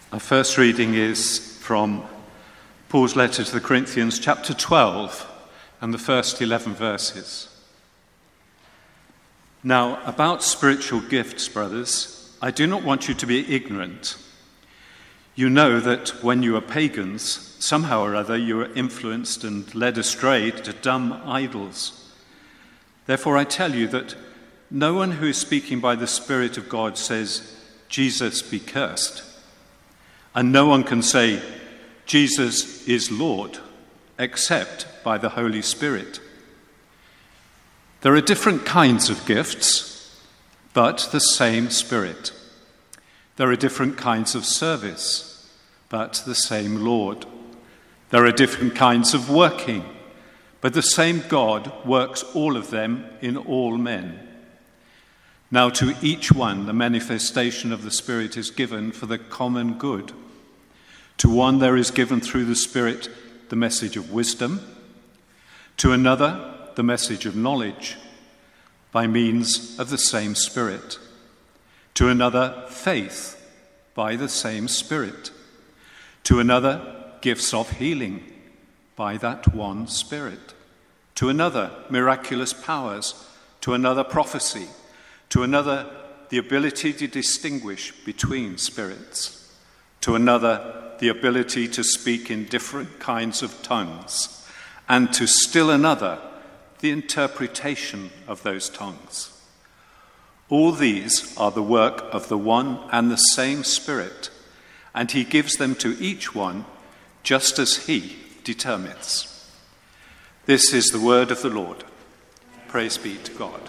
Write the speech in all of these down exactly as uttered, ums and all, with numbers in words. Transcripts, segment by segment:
Our first reading is from Paul's letter to the Corinthians, chapter twelve, and the first eleven verses. Now, about spiritual gifts, brothers, I do not want you to be ignorant. You know that when you were pagans, somehow or other you were influenced and led astray to dumb idols. Therefore I tell you that no one who is speaking by the Spirit of God says, Jesus be cursed. And no one can say, Jesus is Lord, except by the Holy Spirit. There are different kinds of gifts, but the same Spirit. There are different kinds of service, but the same Lord. There are different kinds of working, but the same God works all of them in all men. Now to each one the manifestation of the Spirit is given for the common good. To one there is given through the Spirit the message of wisdom, to another the message of knowledge by means of the same Spirit, to another faith by the same Spirit, to another gifts of healing by that one Spirit, to another miraculous powers, to another prophecy, to another the ability to distinguish between spirits, to another the ability to speak in different kinds of tongues, and to still another the interpretation of those tongues. All these are the work of the one and the same Spirit, and he gives them to each one just as he determines. This is the word of the Lord. Praise be to God.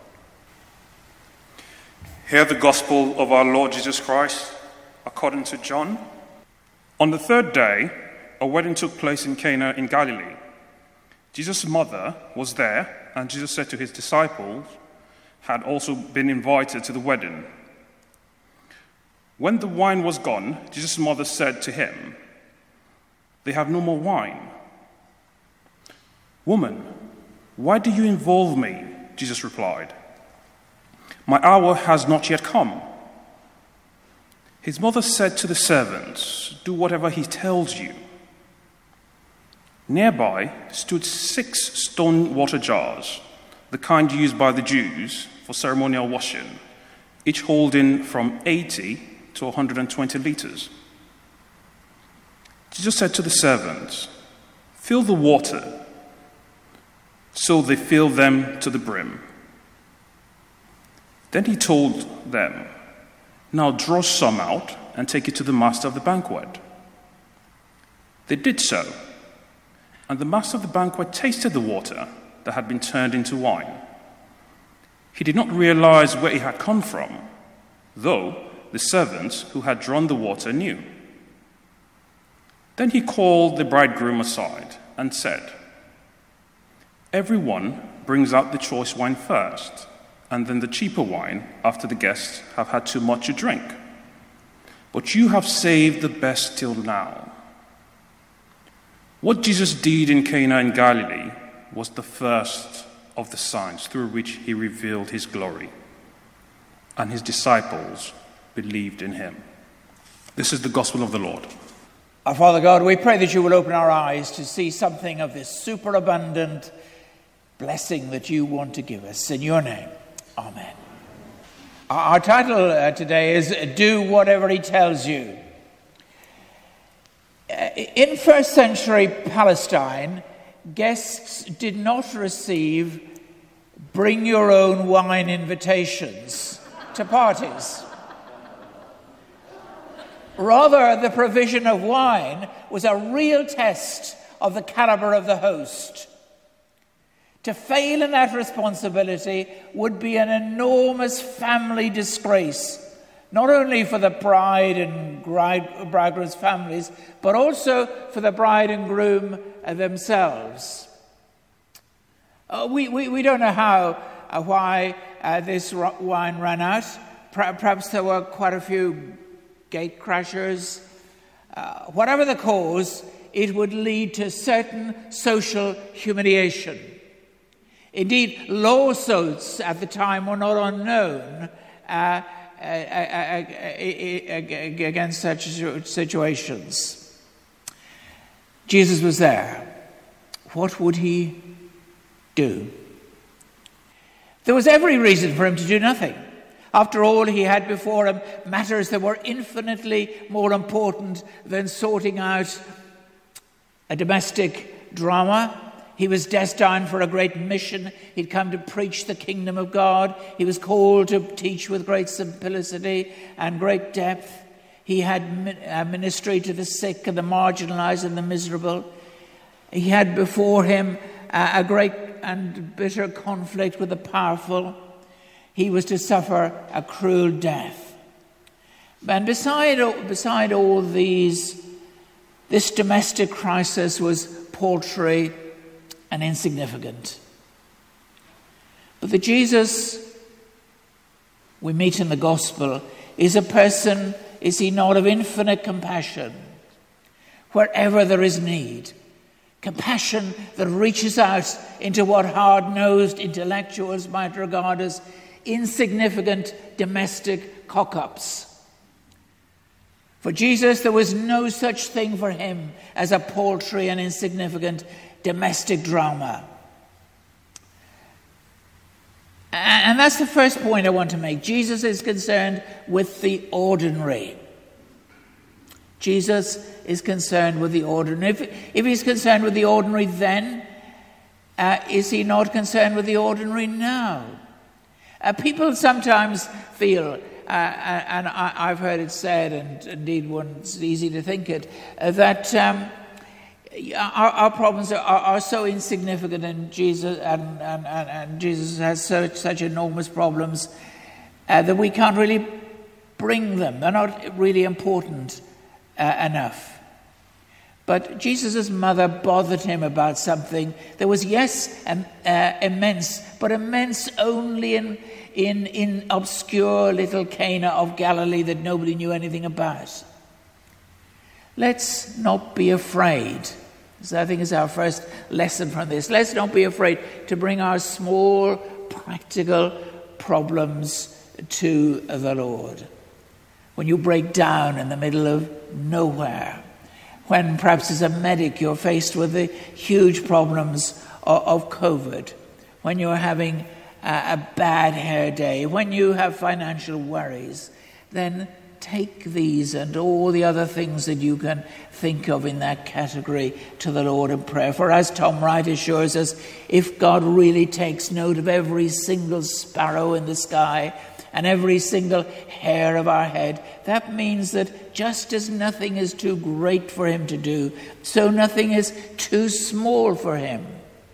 Hear the gospel of our Lord Jesus Christ according to John. On the third day, a wedding took place in Cana in Galilee. Jesus' mother was there, and Jesus said to his disciples, had also been invited to the wedding. When the wine was gone, Jesus' mother said to him, "They have no more wine." "Woman, why do you involve me?" Jesus replied. "My hour has not yet come." His mother said to the servants, "Do whatever he tells you." Nearby stood six stone water jars, the kind used by the Jews for ceremonial washing, each holding from eighty to one hundred twenty liters. Jesus said to the servants, "Fill the water." So they filled them to the brim. Then he told them, "Now draw some out and take it to the master of the banquet." They did so, and the master of the banquet tasted the water that had been turned into wine. He did not realize where it had come from, though the servants who had drawn the water knew. Then he called the bridegroom aside and said, "Everyone brings out the choice wine first, and then the cheaper wine after the guests have had too much to drink. But you have saved the best till now." What Jesus did in Cana in Galilee was the first of the signs through which he revealed his glory, and his disciples believed in him. This is the gospel of the Lord. Our Father God, we pray that you will open our eyes to see something of this superabundant blessing that you want to give us. In your name, amen. Our title uh, today is Do Whatever He Tells You. Uh, in first century Palestine, guests did not receive bring your own wine invitations to parties. Rather, the provision of wine was a real test of the caliber of the host. To fail in that responsibility would be an enormous family disgrace, not only for the bride and bridegroom's families, but also for the bride and groom themselves. Uh, we, we, we don't know how, uh, why uh, this wine ran out. Perhaps there were quite a few gate crashers. Uh, whatever the cause, it would lead to certain social humiliation. Indeed, lawsuits at the time were not unknown uh, against such situations. Jesus was there. What would he do? There was every reason for him to do nothing. After all, he had before him matters that were infinitely more important than sorting out a domestic drama. He was destined for a great mission. He'd come to preach the kingdom of God. He was called to teach with great simplicity and great depth. He had a ministry to the sick and the marginalized and the miserable. He had before him a great and bitter conflict with the powerful. He was to suffer a cruel death. And beside, beside all these, this domestic crisis was paltry and insignificant. But the Jesus we meet in the gospel is a person, is he not, of infinite compassion wherever there is need. Compassion that reaches out into what hard-nosed intellectuals might regard as insignificant domestic cock-ups. For Jesus, there was no such thing for him as a paltry and insignificant domestic drama. And that's the first point I want to make. Jesus is concerned with the ordinary. Jesus is concerned with the ordinary. If, if he's concerned with the ordinary then, uh, is he not concerned with the ordinary now? Uh, people sometimes feel, uh, and I, I've heard it said, and indeed it's easy to think it, uh, that um, our, our problems are, are, are so insignificant, and Jesus and, and, and, and Jesus has such, such enormous problems uh, that we can't really bring them. They're not really important uh, enough. But Jesus' mother bothered him about something that was, yes, um, uh, immense, but immense only in, in, in obscure little Cana of Galilee that nobody knew anything about. Let's not be afraid. So I think is our first lesson from this. Let's not be afraid to bring our small, practical problems to the Lord. When you break down in the middle of nowhere, when perhaps as a medic you're faced with the huge problems of, of COVID, when you're having a, a bad hair day, when you have financial worries, then take these and all the other things that you can think of in that category to the Lord in prayer. For as Tom Wright assures us, if God really takes note of every single sparrow in the sky and every single hair of our head, that means that just as nothing is too great for him to do, so nothing is too small for him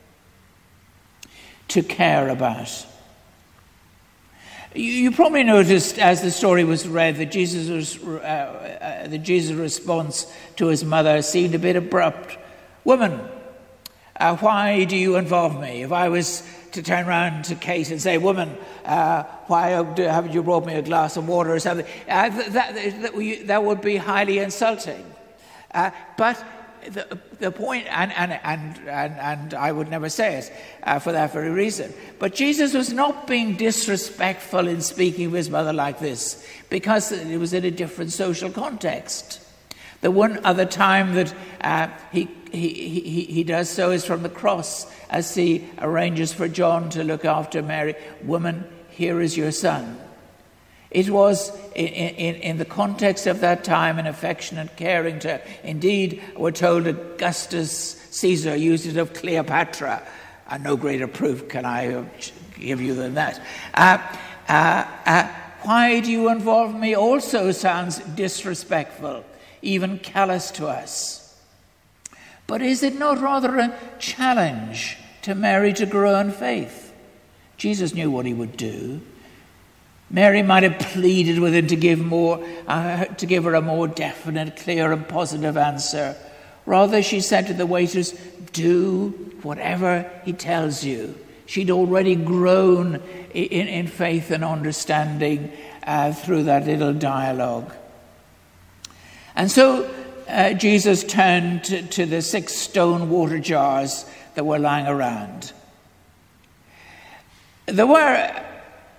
to care about. You, you probably noticed as the story was read that Jesus was, uh, uh, that Jesus' response to his mother seemed a bit abrupt. Woman, uh, why do you involve me? If I was to turn around to Kate and say, woman, uh, why haven't you brought me a glass of water or something? Uh, that, that, that would be highly insulting. Uh, but the, the point, and, and, and, and, and I would never say it uh, for that very reason, but Jesus was not being disrespectful in speaking of his mother like this because it was in a different social context. The one other time that uh, he, he, he, he does so is from the cross, as he arranges for John to look after Mary. Woman, here is your son. It was in, in, in the context of that time an affectionate, caring to. Indeed, we're told Augustus Caesar used it of Cleopatra. Uh, no greater proof can I give you than that. Uh, uh, uh, why do you involve me also sounds disrespectful, even callous to us. But is it not rather a challenge to Mary to grow in faith? Jesus knew what he would do. Mary might have pleaded with him to give more, uh, to give her a more definite, clear, and positive answer. Rather, she said to the waiters, "Do whatever he tells you." She'd already grown in, in faith and understanding uh, through that little dialogue. And so uh, Jesus turned to, to the six stone water jars that were lying around. There were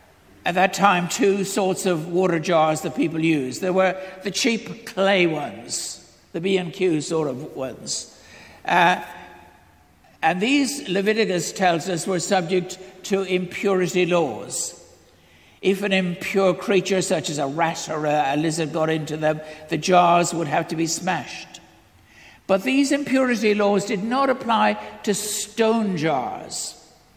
at that time two sorts of water jars that people used. There were the cheap clay ones, the B and Q sort of ones. Uh, and these, Leviticus tells us, were subject to impurity laws. If an impure creature such as a rat or a, a lizard got into them, the jars would have to be smashed. But these impurity laws did not apply to stone jars.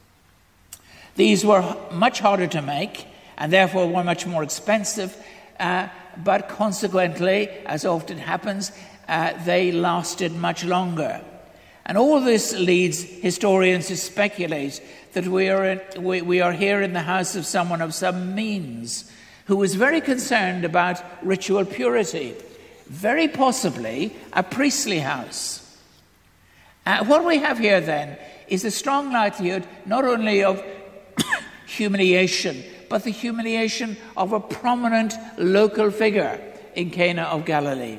These were much harder to make and therefore were much more expensive, uh, but consequently, as often happens, uh, they lasted much longer. And all this leads historians to speculate that we are, in, we, we are here in the house of someone of some means who was very concerned about ritual purity, very possibly a priestly house. Uh, what we have here then is a strong likelihood not only of humiliation, but the humiliation of a prominent local figure in Cana of Galilee.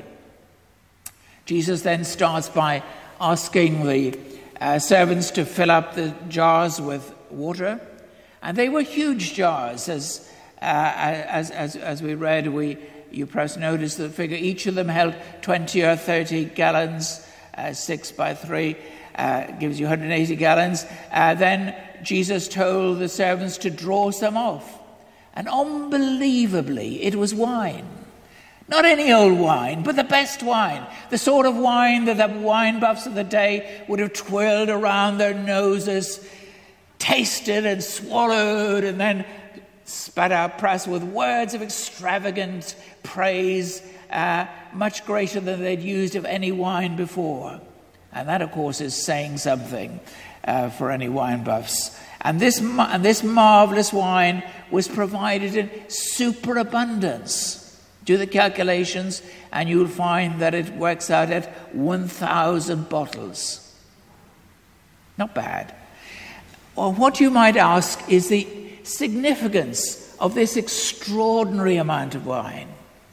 Jesus then starts by asking the uh, servants to fill up the jars with water, and they were huge jars. As uh, as, as as we read, we you perhaps noticed the figure. Each of them held twenty or thirty gallons. Uh, six by three uh, gives you one hundred eighty gallons. Uh, then Jesus told the servants to draw some off, and unbelievably, it was wine. Not any old wine, but the best wine. The sort of wine that the wine buffs of the day would have twirled around their noses, tasted and swallowed, and then spat out perhaps with words of extravagant praise, uh, much greater than they'd used of any wine before. And that, of course, is saying something uh, for any wine buffs. And this, and this marvelous wine was provided in superabundance. Do the calculations, and you'll find that it works out at one thousand bottles. Not bad. Well, what you might ask is the significance of this extraordinary amount of wine.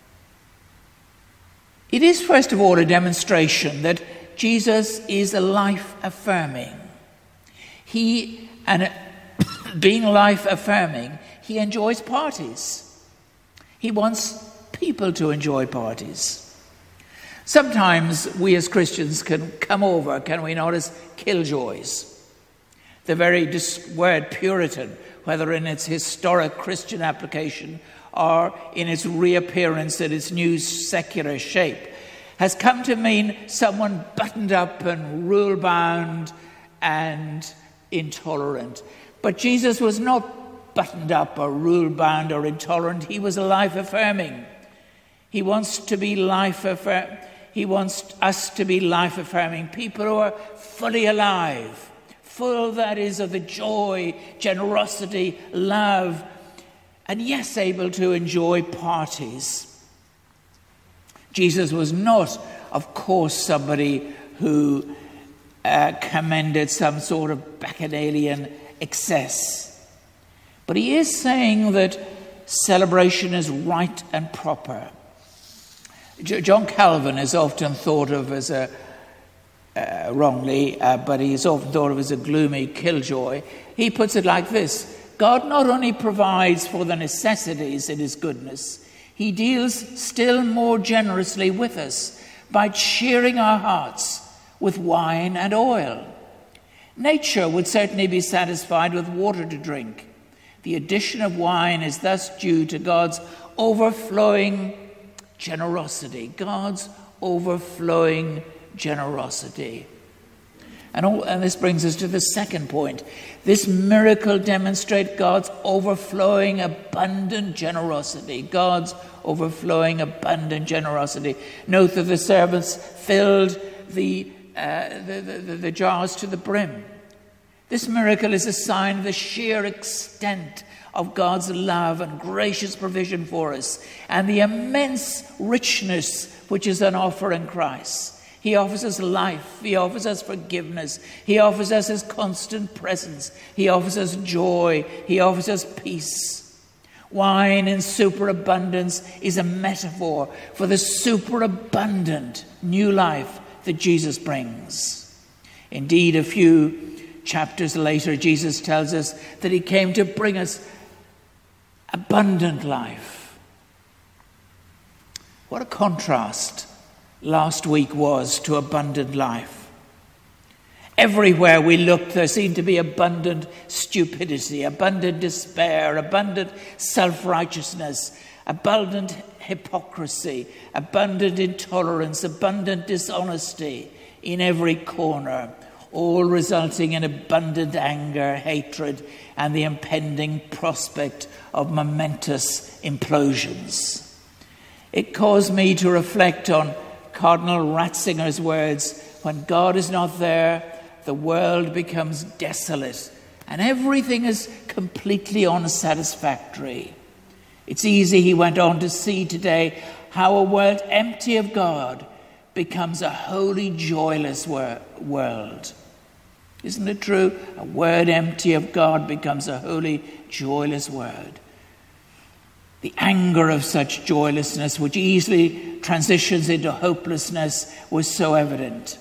It is, first of all, a demonstration that Jesus is a life-affirming. He, and being life-affirming, he enjoys parties. He wants people to enjoy parties. Sometimes we as Christians can come over, can we not, as killjoys. The very dis- word Puritan, whether in its historic Christian application or in its reappearance in its new secular shape, has come to mean someone buttoned up and rule-bound and intolerant. But Jesus was not buttoned up or rule-bound or intolerant. He was life-affirming. He wants to be life-affirming. He wants us to be life-affirming, people who are fully alive, full, that is, of the joy, generosity, love, and yes, able to enjoy parties. Jesus was not, of course, somebody who uh, commended some sort of bacchanalian excess. But he is saying that celebration is right and proper. John Calvin is often thought of as a, uh, wrongly, uh, but he is often thought of as a gloomy killjoy. He puts it like this: God not only provides for the necessities in his goodness, he deals still more generously with us by cheering our hearts with wine and oil. Nature would certainly be satisfied with water to drink. The addition of wine is thus due to God's overflowing generosity, God's overflowing generosity. And, all, and this brings us to the second point. This miracle demonstrates God's overflowing, abundant generosity. God's overflowing, abundant generosity. Note that the servants filled the, uh, the, the, the jars to the brim. This miracle is a sign of the sheer extent of God's love and gracious provision for us, and the immense richness which is on offer in Christ. He offers us life. He offers us forgiveness. He offers us his constant presence. He offers us joy. He offers us peace. Wine in superabundance is a metaphor for the superabundant new life that Jesus brings. Indeed, a few chapters later, Jesus tells us that he came to bring us abundant life. What a contrast last week was to abundant life. Everywhere we looked, there seemed to be abundant stupidity, abundant despair, abundant self-righteousness, abundant hypocrisy, abundant intolerance, abundant dishonesty in every corner, all resulting in abundant anger, hatred, and the impending prospect of momentous implosions. It caused me to reflect on Cardinal Ratzinger's words, when God is not there, the world becomes desolate and everything is completely unsatisfactory. It's easy, he went on, to see today how a world empty of God becomes a wholly joyless wor- world. Isn't it true? A world empty of God becomes a wholly joyless world. The anger of such joylessness, which easily transitions into hopelessness, was so evident.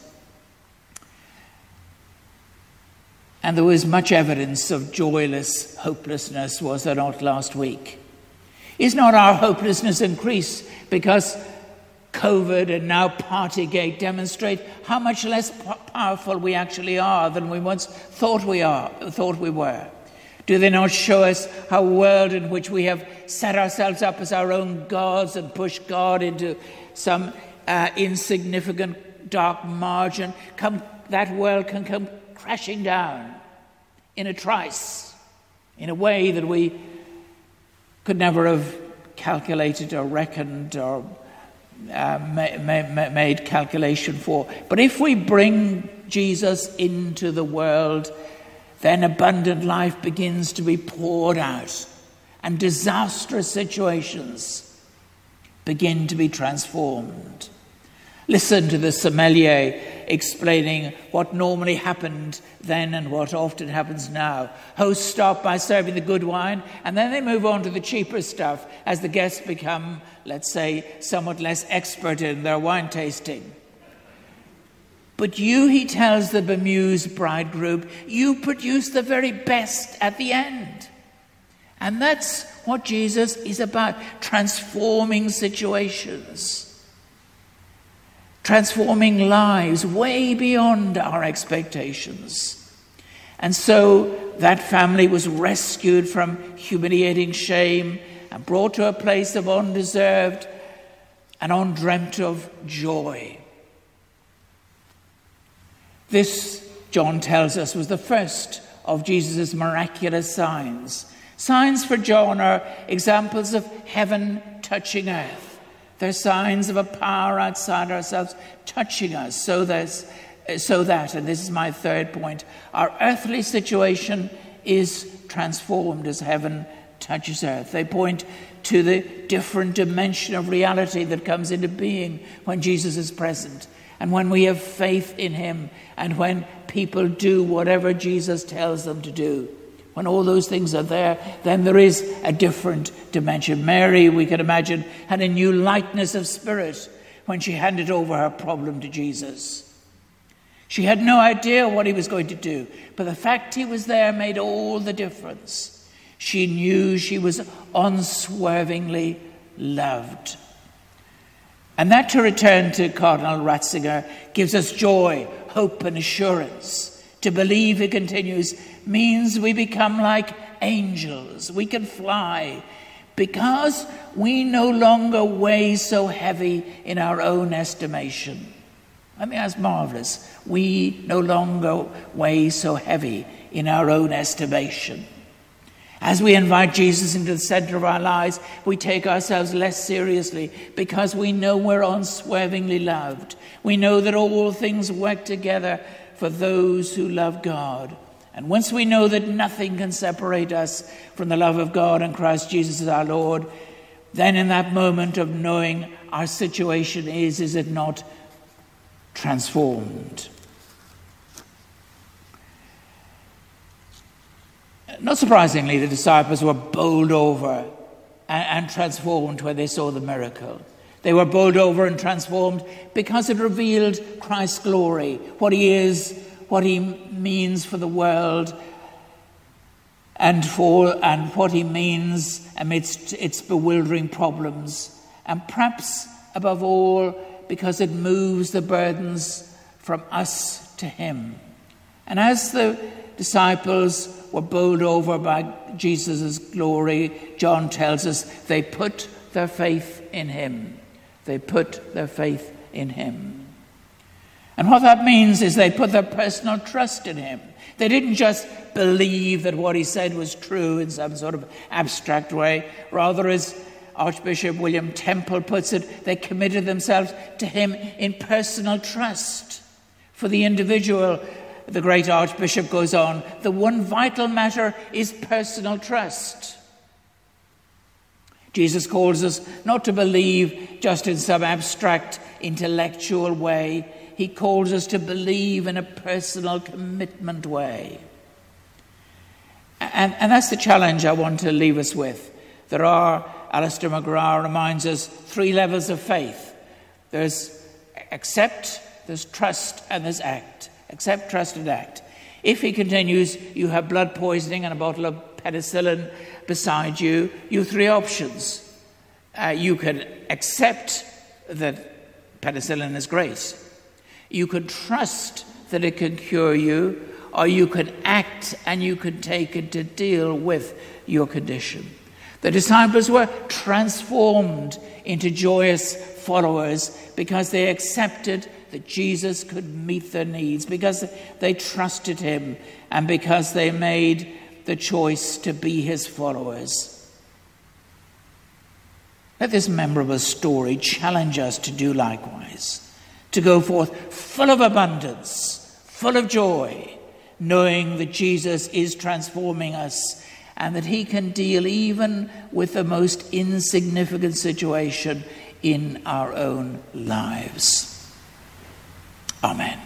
And there was much evidence of joyless hopelessness, was there not, last week? Is not our hopelessness increased because COVID and now Partygate demonstrate how much less powerful we actually are than we once thought we are, thought we were? Do they not show us how a world in which we have set ourselves up as our own gods and pushed God into some uh, insignificant dark margin, come, that world can come crashing down in a trice, in a way that we could never have calculated or reckoned or uh, ma- ma- made calculation for. But if we bring Jesus into the world, then abundant life begins to be poured out, and disastrous situations begin to be transformed. Listen to the sommelier explaining what normally happened then and what often happens now. Hosts start by serving the good wine, and then they move on to the cheaper stuff as the guests become, let's say, somewhat less expert in their wine tasting. But you, he tells the bemused bridegroom, you produce the very best at the end. And that's what Jesus is about, transforming situations. Transforming lives way beyond our expectations. And so that family was rescued from humiliating shame and brought to a place of undeserved and undreamt of joy. This, John tells us, was the first of Jesus' miraculous signs. Signs for John are examples of heaven touching earth. They're signs of a power outside ourselves touching us so that, so that, and this is my third point, our earthly situation is transformed as heaven touches earth. They point to the different dimension of reality that comes into being when Jesus is present, and when we have faith in him, and when people do whatever Jesus tells them to do. When all those things are there, then there is a different dimension. Mary, we can imagine, had a new lightness of spirit when she handed over her problem to Jesus. She had no idea what he was going to do, but the fact he was there made all the difference. She knew she was unswervingly loved. And that, to return to Cardinal Ratzinger, gives us joy, hope, and assurance. To believe, he continues, means we become like angels. We can fly because we no longer weigh so heavy in our own estimation. I mean, that's marvelous. We no longer weigh so heavy in our own estimation. As we invite Jesus into the center of our lives, we take ourselves less seriously because we know we're unswervingly loved. We know that all things work together for those who love God. And once we know that nothing can separate us from the love of God and Christ Jesus as our Lord, then in that moment of knowing our situation is, is it not, transformed. Not surprisingly, the disciples were bowled over and, and transformed when they saw the miracle. They were bowled over and transformed because it revealed Christ's glory, what he is, what he means for the world, and for and what he means amidst its bewildering problems, and perhaps above all because it moves the burdens from us to him. And as the disciples were bowled over by Jesus' glory, John tells us they put their faith in him. They put their faith in him. And what that means is they put their personal trust in him. They didn't just believe that what he said was true in some sort of abstract way. Rather, as Archbishop William Temple puts it, they committed themselves to him in personal trust. For the individual, the great Archbishop goes on, the one vital matter is personal trust. Jesus calls us not to believe just in some abstract intellectual way. He calls us to believe in a personal commitment way. And, and that's the challenge I want to leave us with. There are, Alistair McGrath reminds us, three levels of faith. There's accept, there's trust, and there's act. Accept, trust, and act. If he continues, you have blood poisoning and a bottle of penicillin beside you, you have three options. Uh, you can accept that penicillin is great. You could trust that it can cure you, or you could act and you could take it to deal with your condition. The disciples were transformed into joyous followers because they accepted that Jesus could meet their needs, because they trusted him, and because they made the choice to be his followers. Let this memorable story challenge us to do likewise. To go forth full of abundance, full of joy, knowing that Jesus is transforming us and that he can deal even with the most insignificant situation in our own lives. Amen.